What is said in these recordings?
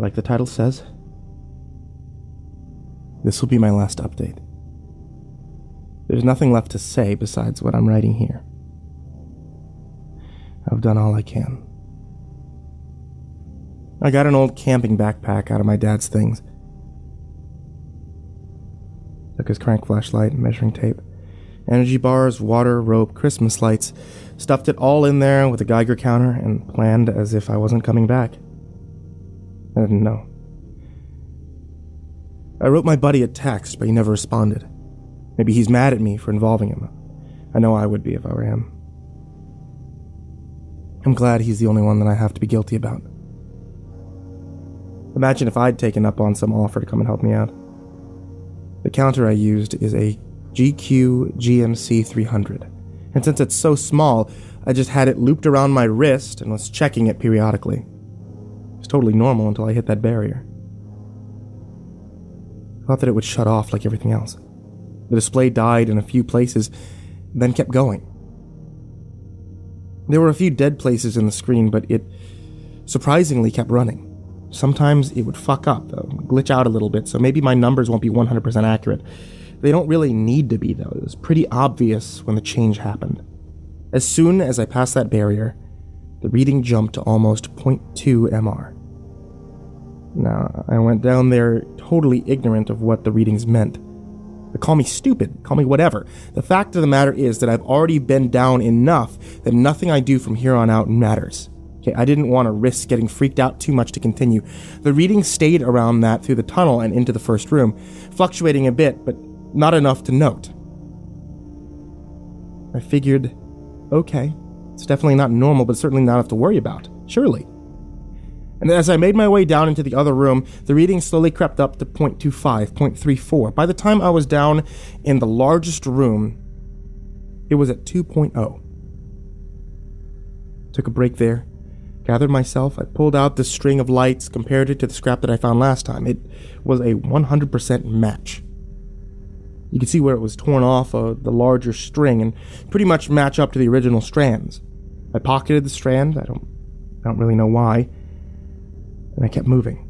Like the title says, this will be my last update. There's nothing left to say besides what I'm writing here. I've done all I can. I got an old camping backpack out of my dad's things. Took his crank flashlight and measuring tape, energy bars, water, rope, Christmas lights, stuffed it all in there with a Geiger counter, and planned as if I wasn't coming back. I didn't know. I wrote my buddy a text, but he never responded. Maybe he's mad at me for involving him. I know I would be if I were him. I'm glad he's the only one that I have to be guilty about. Imagine if I'd taken up on some offer to come and help me out. The counter I used is a GQ GMC 300, and since it's so small, I just had it looped around my wrist and was checking it periodically. It was totally normal until I hit that barrier. I thought that it would shut off like everything else. The display died in a few places, then kept going. There were a few dead places in the screen, but it surprisingly kept running. Sometimes it would fuck up, glitch out a little bit, so maybe my numbers won't be 100% accurate. They don't really need to be, though. It was pretty obvious when the change happened. As soon as I passed that barrier, the reading jumped to almost 0.2 MR. Now, I went down there totally ignorant of what the readings meant. But call me stupid, call me whatever. The fact of the matter is that I've already been down enough that nothing I do from here on out matters. Okay, I didn't want to risk getting freaked out too much to continue. The reading stayed around that through the tunnel and into the first room, fluctuating a bit, but not enough to note. I figured, okay, it's definitely not normal, but certainly not enough to worry about, surely. And as I made my way down into the other room, the reading slowly crept up to 0.25, 0.34. By the time I was down in the largest room, it was at 2.0. Took a break there. Gathered myself, I pulled out the string of lights, compared it to the scrap that I found last time. It was a 100% match. You could see where it was torn off the larger string and pretty much match up to the original strands. I pocketed the strand, I don't really know why, and I kept moving.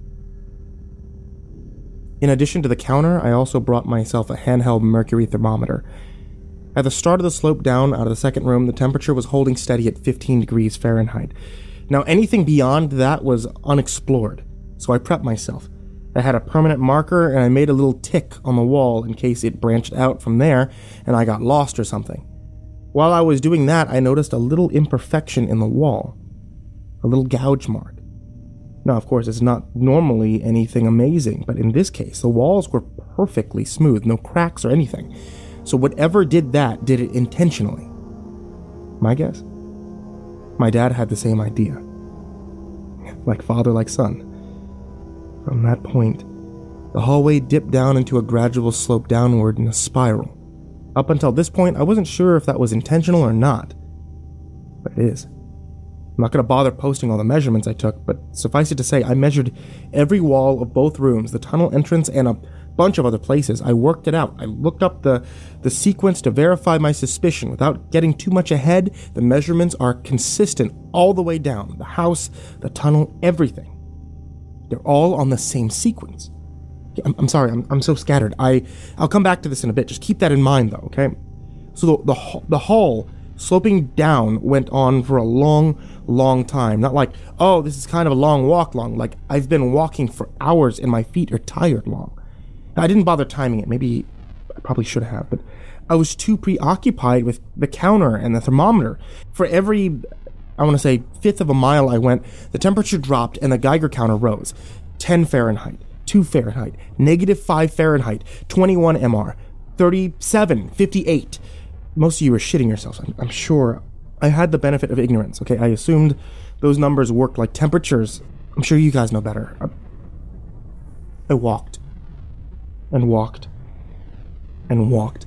In addition to the counter, I also brought myself a handheld mercury thermometer. At the start of the slope down out of the second room, the temperature was holding steady at 15 degrees Fahrenheit. Now, anything beyond that was unexplored, so I prepped myself. I had a permanent marker, and I made a little tick on the wall in case it branched out from there and I got lost or something. While I was doing that, I noticed a little imperfection in the wall, a little gouge mark. Now, of course, it's not normally anything amazing, but in this case, the walls were perfectly smooth, no cracks or anything. So whatever did that did it intentionally. My guess? My dad had the same idea. Like father, like son. From that point, the hallway dipped down into a gradual slope downward in a spiral. Up until this point, I wasn't sure if that was intentional or not. But it is. I'm not going to bother posting all the measurements I took, but suffice it to say, I measured every wall of both rooms, the tunnel entrance, and a bunch of other places. I worked it out. I looked up the sequence to verify my suspicion. Without getting too much ahead, the measurements are consistent all the way down. The house, the tunnel, everything. They're all on the same sequence. I'm sorry, I'm so scattered. I'll come back to this in a bit. Just keep that in mind, though, okay? So the hall sloping down went on for a long time. Not like, oh, this is kind of a long walk long. Like, I've been walking for hours and my feet are tired long. I didn't bother timing it. Maybe I probably should have, but I was too preoccupied with the counter and the thermometer. For every, I want to say, fifth of a mile I went, the temperature dropped and the Geiger counter rose. 10 Fahrenheit, 2 Fahrenheit, -5 Fahrenheit, 21 MR, 37, 58. Most of you are shitting yourselves, I'm sure. I had the benefit of ignorance, okay? I assumed those numbers worked like temperatures. I'm sure you guys know better. I walked. And walked, and walked,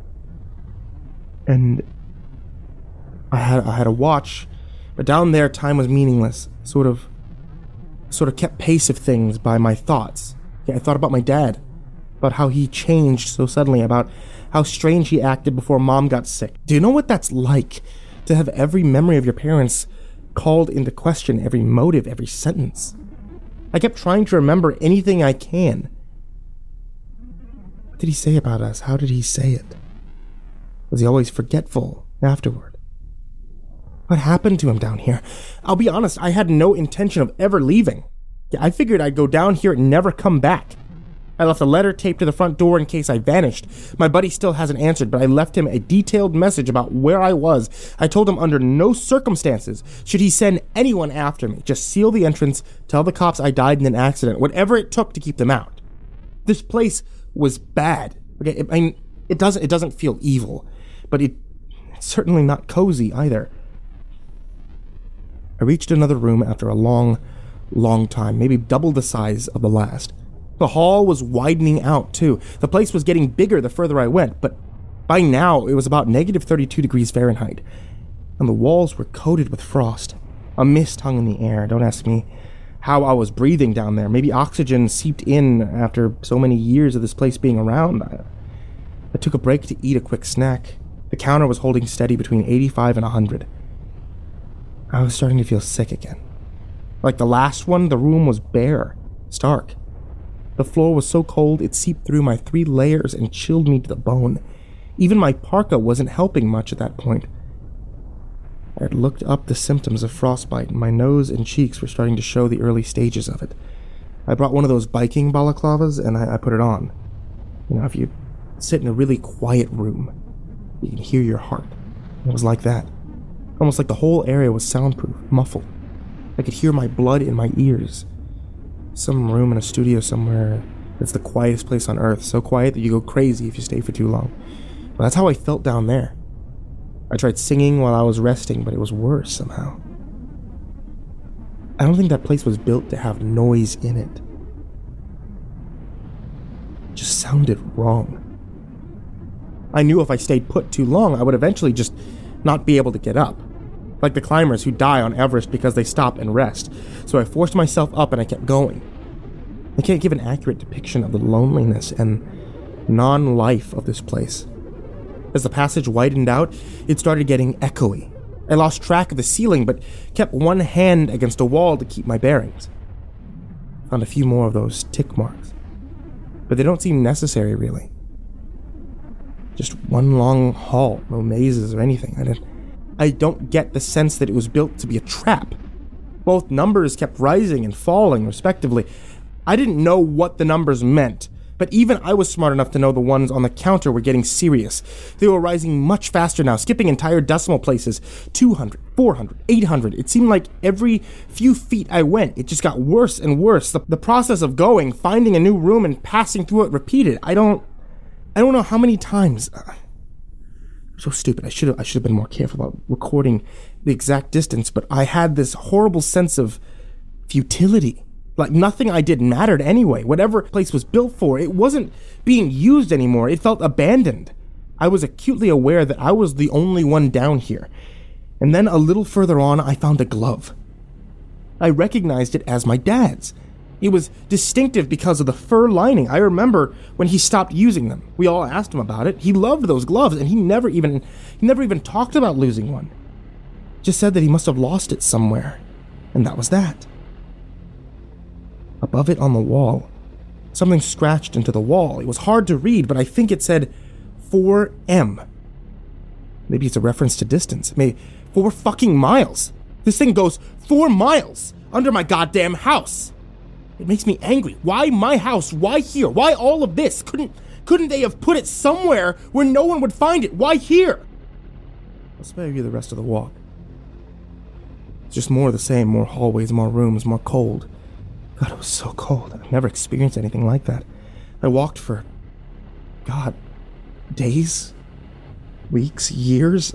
and I had a watch, but down there time was meaningless. Sort of kept pace of things by my thoughts. Yeah, I thought about my dad, about how he changed so suddenly, about how strange he acted before Mom got sick. Do you know what that's like, to have every memory of your parents called into question, every motive, every sentence? I kept trying to remember anything I can. What did he say about us? How did he say it? Was he always forgetful afterward? What happened to him down here? I'll be honest, I had no intention of ever leaving. I figured I'd go down here and never come back. I left a letter taped to the front door in case I vanished. My buddy still hasn't answered, but I left him a detailed message about where I was. I told him under no circumstances should he send anyone after me. Just seal the entrance, tell the cops I died in an accident, whatever it took to keep them out. This place was bad. Okay, I mean, it doesn't feel evil, but it's certainly not cozy either. I reached another room after a long time, maybe double the size of the last. The hall was widening out, too. The place was getting bigger the further I went, but by now it was about negative 32 degrees Fahrenheit, and the walls were coated with frost. A mist hung in the air. Don't ask me how I was breathing down there. Maybe oxygen seeped in after so many years of this place being around. I took a break to eat a quick snack. The counter was holding steady between 85 and 100. I was starting to feel sick again. Like the last one, the room was bare, stark. The floor was so cold it seeped through my 3 layers and chilled me to the bone. Even my parka wasn't helping much at that point. I had looked up the symptoms of frostbite, and my nose and cheeks were starting to show the early stages of it. I brought one of those biking balaclavas, and I put it on. You know, if you sit in a really quiet room, you can hear your heart. It was like that. Almost like the whole area was soundproof, muffled. I could hear my blood in my ears. Some room in a studio somewhere that's the quietest place on earth, so quiet that you go crazy if you stay for too long. But that's how I felt down there. I tried singing while I was resting, but it was worse somehow. I don't think that place was built to have noise in it. It just sounded wrong. I knew if I stayed put too long, I would eventually just not be able to get up. Like the climbers who die on Everest because they stop and rest. So I forced myself up and I kept going. I can't give an accurate depiction of the loneliness and non-life of this place. As the passage widened out, it started getting echoey. I lost track of the ceiling, but kept one hand against a wall to keep my bearings. Found a few more of those tick marks. But they don't seem necessary, really. Just one long hall, no mazes or anything. I don't get the sense that it was built to be a trap. Both numbers kept rising and falling, respectively. I didn't know what the numbers meant, but even I was smart enough to know the ones on the counter were getting serious. They were rising much faster now, skipping entire decimal places. 200, 400, 800. It seemed like every few feet I went, it just got worse and worse. The process of going, finding a new room, and passing through it repeated. I don't know how many times. I'm so stupid. I should have been more careful about recording the exact distance, but I had this horrible sense of futility. Like nothing I did mattered anyway. Whatever place was built for, it wasn't being used anymore. It felt abandoned. I was acutely aware that I was the only one down here. And then a little further on, I found a glove. I recognized it as my dad's. It was distinctive because of the fur lining. I remember when he stopped using them. We all asked him about it. He loved those gloves, and he never even talked about losing one. Just said that he must have lost it somewhere. And that was that. Above it on the wall, something scratched into the wall. It was hard to read, but I think it said 4M. Maybe it's a reference to distance. Maybe 4 fucking miles. This thing goes 4 miles under my goddamn house. It makes me angry. Why my house? Why here? Why all of this? Couldn't they have put it somewhere where no one would find it? Why here? I'll spare you the rest of the walk. It's just more of the same, more hallways, more rooms, more cold. God, it was so cold. I've never experienced anything like that. I walked for, God, days, weeks, years.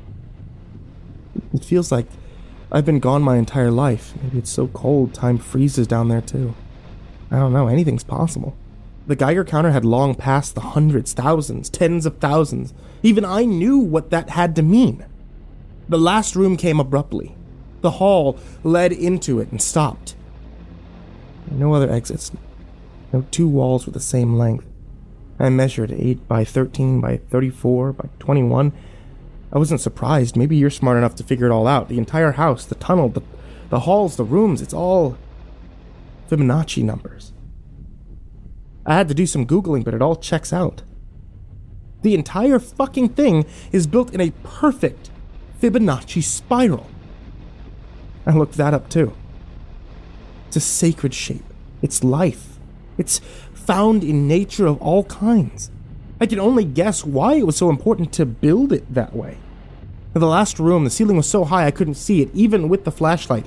It feels like I've been gone my entire life. Maybe it's so cold, time freezes down there too. I don't know, anything's possible. The Geiger counter had long passed the hundreds, thousands, tens of thousands. Even I knew what that had to mean. The last room came abruptly. The hall led into it and stopped. No other exits. No 2 walls with the same length. I measured 8 by 13 by 34 by 21. I wasn't surprised. Maybe you're smart enough to figure it all out. The entire house, the tunnel, the halls, the rooms, it's all Fibonacci numbers. I had to do some Googling, but it all checks out. The entire fucking thing is built in a perfect Fibonacci spiral. I looked that up too. It's a sacred shape. It's life. It's found in nature of all kinds. I can only guess why it was so important to build it that way. In the last room, the ceiling was so high I couldn't see it, even with the flashlight.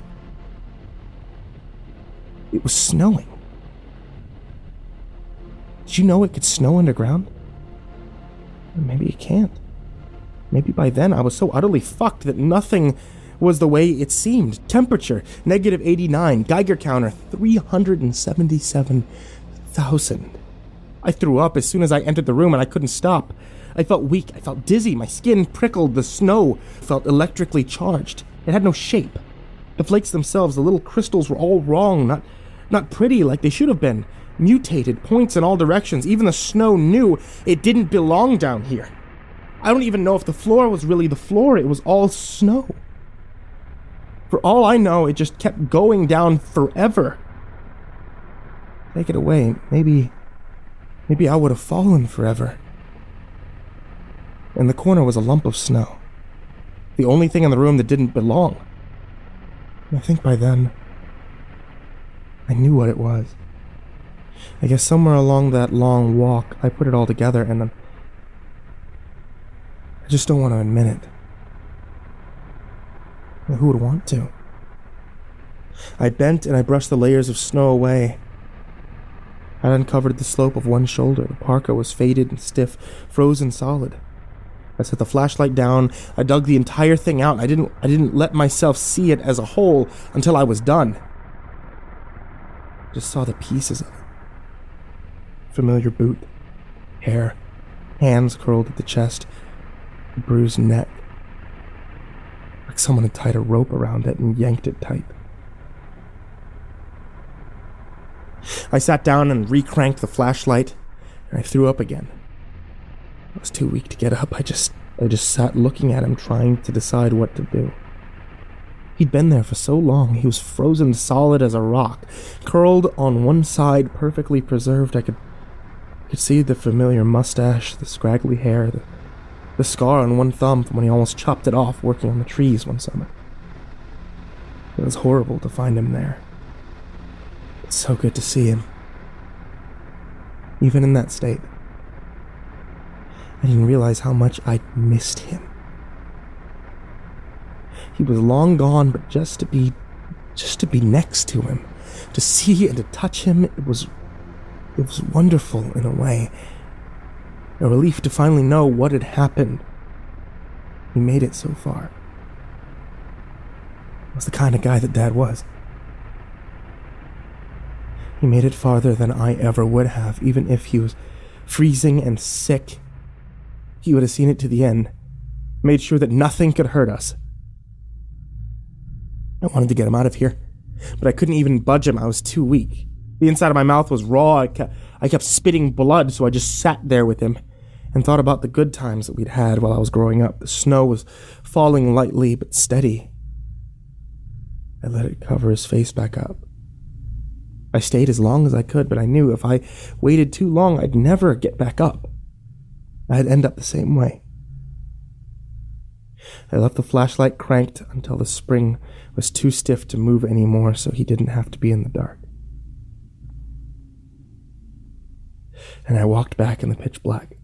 It was snowing. Did you know it could snow underground? Maybe it can't. Maybe by then I was so utterly fucked that nothing was the way it seemed. Temperature, -89. Geiger counter, 377,000. I threw up as soon as I entered the room and I couldn't stop. I felt weak. I felt dizzy. My skin prickled. The snow felt electrically charged. It had no shape. The flakes themselves, the little crystals, were all wrong, not pretty like they should have been. Mutated, points in all directions. Even the snow knew it didn't belong down here. I don't even know if the floor was really the floor. It was all snow. For all I know, it just kept going down forever. Take it away. Maybe I would have fallen forever. In the corner was a lump of snow. The only thing in the room that didn't belong. I think by then, I knew what it was. I guess somewhere along that long walk, I put it all together, and I just don't want to admit it. Who would want to? I bent and I brushed the layers of snow away. I uncovered the slope of one shoulder. The parka was faded and stiff, frozen solid. I set the flashlight down. I dug the entire thing out. I didn't let myself see it as a whole until I was done. I just saw the pieces of it. Familiar boot, hair, hands curled at the chest, a bruised neck. Like someone had tied a rope around it and yanked it tight. I sat down and recranked the flashlight, and I threw up again. I was too weak to get up. I just sat looking at him, trying to decide what to do. He'd been there for so long. He was frozen solid as a rock, curled on one side, perfectly preserved. I could see the familiar mustache, the scraggly hair, the scar on one thumb from when he almost chopped it off working on the trees one summer. It was horrible to find him there. It's so good to see him. Even in that state. I didn't realize how much I'd missed him. He was long gone, but just to be next to him, to see and to touch him, it was wonderful in a way. A relief to finally know what had happened. He made it so far. He was the kind of guy that Dad was. He made it farther than I ever would have, even if he was freezing and sick. He would have seen it to the end, made sure that nothing could hurt us. I wanted to get him out of here, but I couldn't even budge him. I was too weak. The inside of my mouth was raw. I kept spitting blood, so I just sat there with him and thought about the good times that we'd had while I was growing up. The snow was falling lightly but steady. I let it cover his face back up. I stayed as long as I could, but I knew if I waited too long, I'd never get back up. I'd end up the same way. I left the flashlight cranked until the spring was too stiff to move anymore, so he didn't have to be in the dark. And I walked back in the pitch black.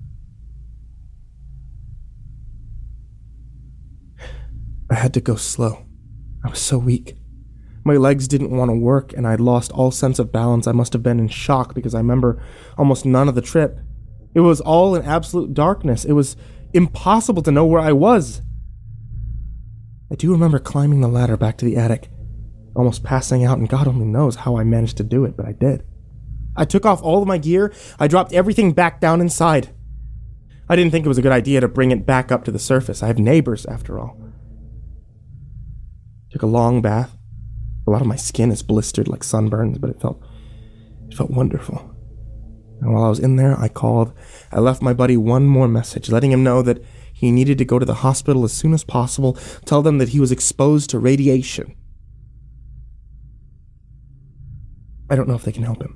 I had to go slow. I was so weak. My legs didn't want to work, and I'd lost all sense of balance. I must have been in shock because I remember almost none of the trip. It was all in absolute darkness. It was impossible to know where I was. I do remember climbing the ladder back to the attic, almost passing out, and God only knows how I managed to do it, but I did. I took off all of my gear. I dropped everything back down inside. I didn't think it was a good idea to bring it back up to the surface. I have neighbors, after all. Took a long bath. A lot of my skin is blistered like sunburns, but it felt wonderful. And while I was in there, I left my buddy one more message, letting him know that he needed to go to the hospital as soon as possible, tell them that he was exposed to radiation. I don't know if they can help him.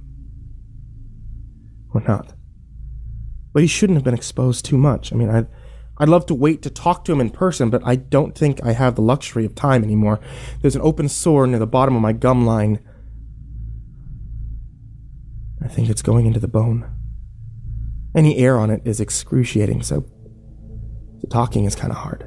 Or not. But he shouldn't have been exposed too much. I mean, I'd love to wait to talk to him in person, but I don't think I have the luxury of time anymore. There's an open sore near the bottom of my gum line. I think it's going into the bone. Any air on it is excruciating, so talking is kind of hard.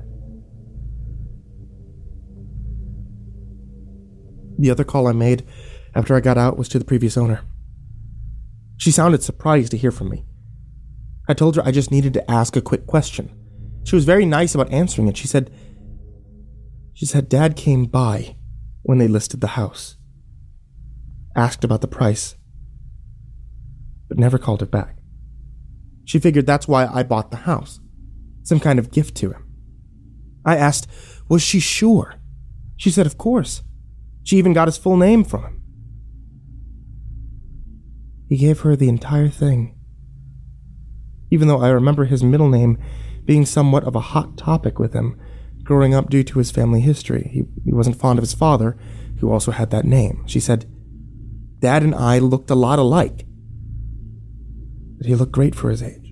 The other call I made after I got out was to the previous owner. She sounded surprised to hear from me. I told her I just needed to ask a quick question. She was very nice about answering it. She said, Dad came by when they listed the house. Asked about the price, but never called her back. She figured that's why I bought the house. Some kind of gift to him. I asked, was she sure? She said, of course. She even got his full name from him. He gave her the entire thing. Even though I remember his middle name being somewhat of a hot topic with him growing up due to his family history. He wasn't fond of his father, who also had that name. She said, Dad and I looked a lot alike, but he looked great for his age.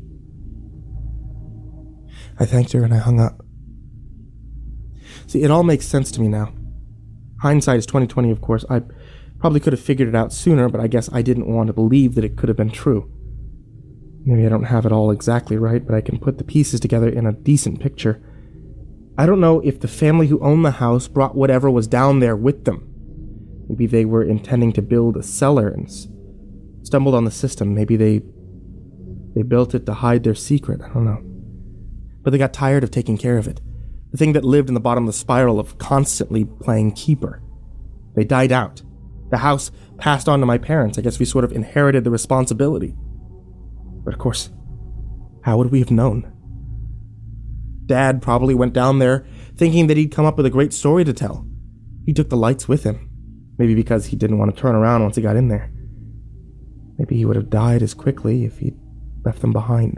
I thanked her and I hung up. See, it all makes sense to me now. Hindsight is 20/20, of course. I probably could have figured it out sooner, but I guess I didn't want to believe that it could have been true. Maybe I don't have it all exactly right, but I can put the pieces together in a decent picture. I don't know if the family who owned the house brought whatever was down there with them. Maybe they were intending to build a cellar and stumbled on the system. Maybe they built it to hide their secret. I don't know. But they got tired of taking care of it. The thing that lived in the bottom of the spiral of constantly playing keeper. They died out. The house passed on to my parents. I guess we sort of inherited the responsibility. But of course, how would we have known? Dad probably went down there thinking that he'd come up with a great story to tell. He took the lights with him. Maybe because he didn't want to turn around once he got in there. Maybe he would have died as quickly if he'd left them behind.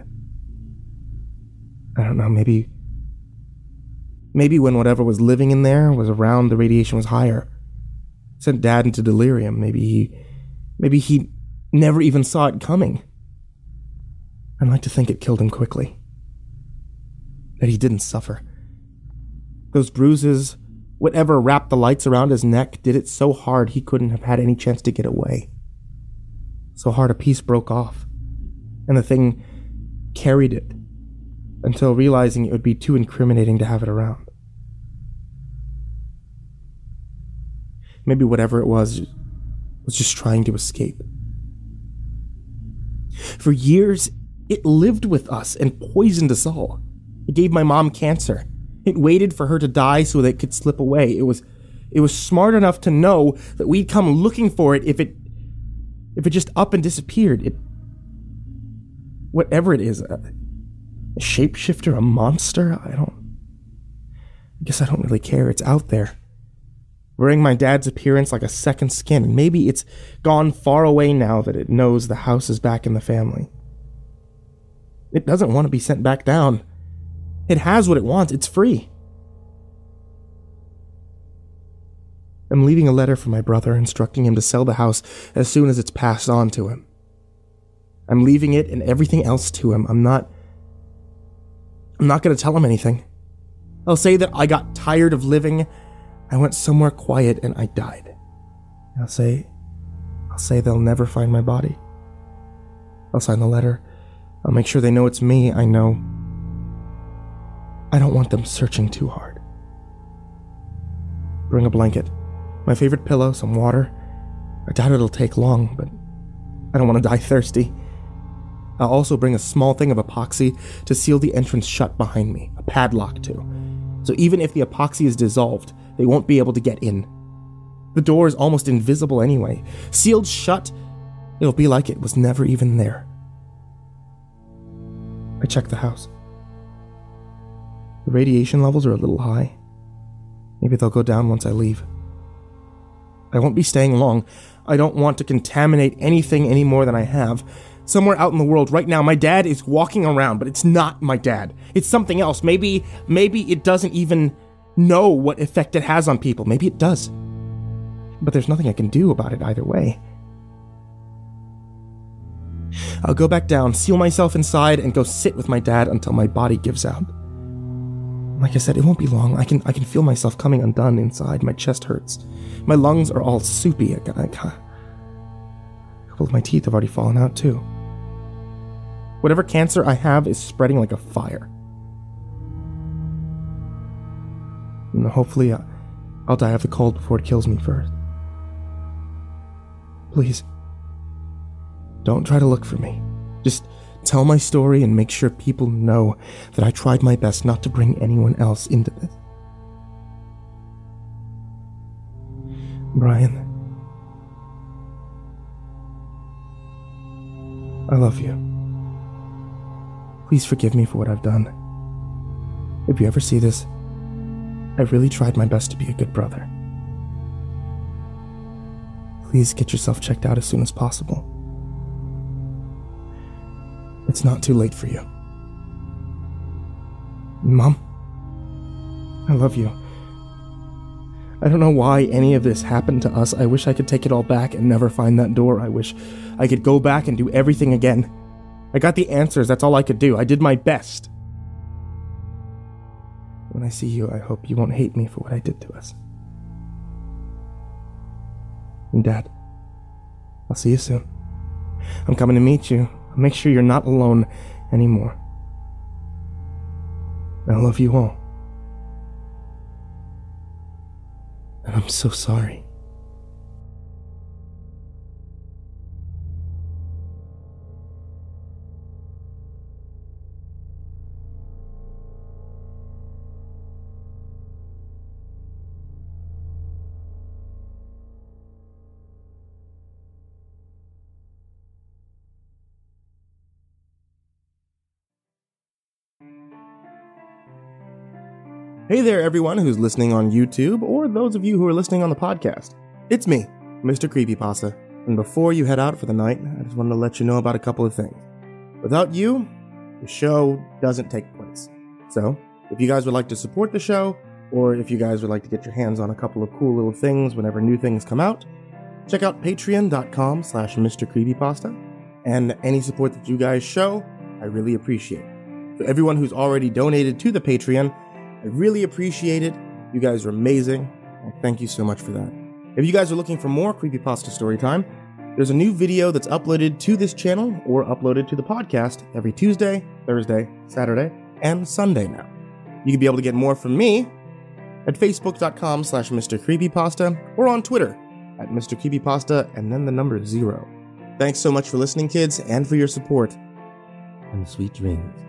I don't know, maybe when whatever was living in there was around, the radiation was higher. Sent Dad into delirium. Maybe he never even saw it coming. I'd like to think it killed him quickly. That he didn't suffer. Those bruises, whatever wrapped the lights around his neck, did it so hard he couldn't have had any chance to get away. So hard a piece broke off, and the thing carried it until realizing it would be too incriminating to have it around. Maybe whatever it was just trying to escape. For years, it lived with us and poisoned us all. It gave my mom cancer. It waited for her to die so that it could slip away. It was smart enough to know that we'd come looking for it if it just up and disappeared. Whatever it is, a shapeshifter, a monster, I guess I don't really care. It's out there, wearing my dad's appearance like a second skin, and maybe it's gone far away now that it knows the house is back in the family. It doesn't want to be sent back down. It has what it wants. It's free. I'm leaving a letter for my brother instructing him to sell the house as soon as it's passed on to him. I'm leaving it and everything else to him. I'm not going to tell him anything. I'll say that I got tired of living. I went somewhere quiet and I died. I'll say they'll never find my body. I'll sign the letter. I'll make sure they know it's me. I know. I don't want them searching too hard. Bring a blanket, my favorite pillow, some water. I doubt it'll take long, but I don't want to die thirsty. I'll also bring a small thing of epoxy to seal the entrance shut behind me, a padlock too. So even if the epoxy is dissolved, they won't be able to get in. The door is almost invisible anyway. Sealed shut, it'll be like it was never even there. I checked the house. The radiation levels are a little high. Maybe they'll go down once I leave. I won't be staying long. I don't want to contaminate anything any more than I have. Somewhere out in the world right now, my dad is walking around, but it's not my dad. It's something else. Maybe it doesn't even know what effect it has on people. Maybe it does. But there's nothing I can do about it either way. I'll go back down, seal myself inside, and go sit with my dad until my body gives out. Like I said, it won't be long. I can feel myself coming undone inside. My chest hurts. My lungs are all soupy. A couple of my teeth have already fallen out, too. Whatever cancer I have is spreading like a fire. And hopefully, I'll die of the cold before it kills me first. Please, don't try to look for me. Just tell my story and make sure people know that I tried my best not to bring anyone else into this. Brian, I love you. Please forgive me for what I've done. If you ever see this, I really tried my best to be a good brother. Please get yourself checked out as soon as possible. It's not too late for you. Mom, I love you. I don't know why any of this happened to us. I wish I could take it all back and never find that door. I wish I could go back and do everything again. I got the answers, that's all I could do. I did my best. When I see you, I hope you won't hate me for what I did to us. And Dad, I'll see you soon. I'm coming to meet you. I'll make sure you're not alone anymore. I love you all. And I'm so sorry. Hey there, everyone who's listening on YouTube, or those of you who are listening on the podcast. It's me, Mr. Creepypasta, and before you head out for the night, I just wanted to let you know about a couple of things. Without you, the show doesn't take place. So, if you guys would like to support the show, or if you guys would like to get your hands on a couple of cool little things whenever new things come out, check out patreon.com/Mr. Creepypasta, and any support that you guys show, I really appreciate. For everyone who's already donated to the Patreon, I really appreciate it. You guys are amazing. Thank you so much for that. If you guys are looking for more Creepypasta Storytime, there's a new video that's uploaded to this channel or uploaded to the podcast every Tuesday, Thursday, Saturday, and Sunday now. You can be able to get more from me at facebook.com/Mr. Creepypasta or on Twitter at Mr. Creepypasta and then the number 0. Thanks so much for listening, kids, and for your support. And sweet dreams.